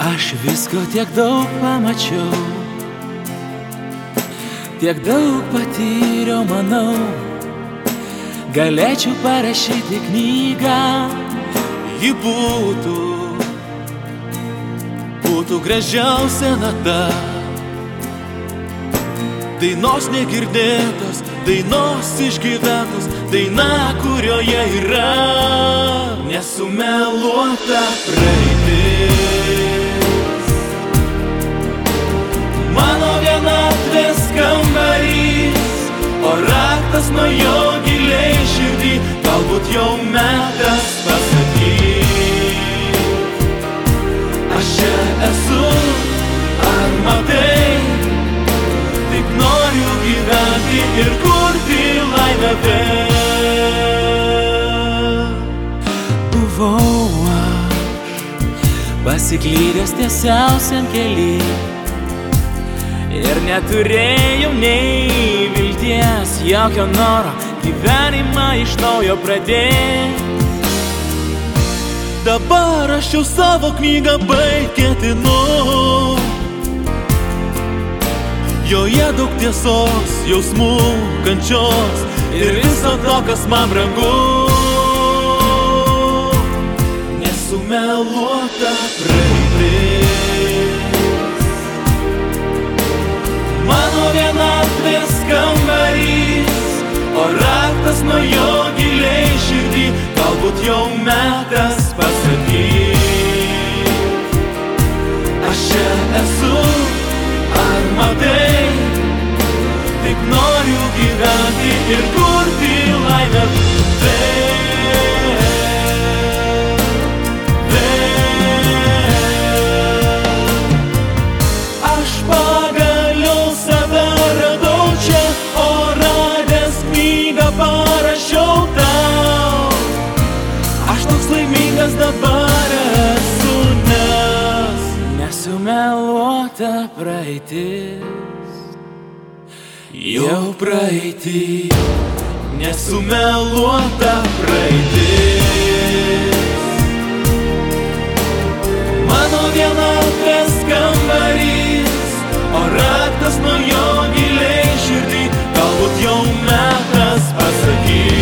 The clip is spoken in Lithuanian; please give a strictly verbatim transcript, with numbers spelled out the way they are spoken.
Aš visko tiek daug pamačiau, tiek daug patyriau, manau, galėčiau parašyti knygą. Ji būtų, būtų gražiausia nata, dainos negirdėtos, dainos išgyventos, daina, kurioje yra nesumeluota praeitis. Mano vienatvės kambarys, o raktas nuo jo giliai širdį, galbūt jau metas pasakyti. Aš čia esu, ar matai, tik noriu gyventi ir kurti laimę vėl. Buvau aš, pasiklydęs tiesiausiam kely, ir neturėjau nei vilties, jokio noro gyvenimą iš naujo pradėti. Dabar aš jau savo knygą baigt ketinu, joje daug tiesos, jausmų, kančios ir viso to, kas man brangu. Nesumeluota praeitis, mano vienatvės kambarys, o raktas nuo jo giliai širdį, galbūt jau metas pasakyti. Aš čia esu, ar matai, tik noriu gyventi ir kurti laimę vėl, vėl. Aš pagaliau save radau čia, o radęs knygą parašiau tau. Aš toks laimingas dabar esu, nes nesumeluota praeitis jau praeitį. Nesumeluota praeitis, mano vienatvės kambarys, o raktas nuo jo giliai širdį, galbūt jau metas pasakyti.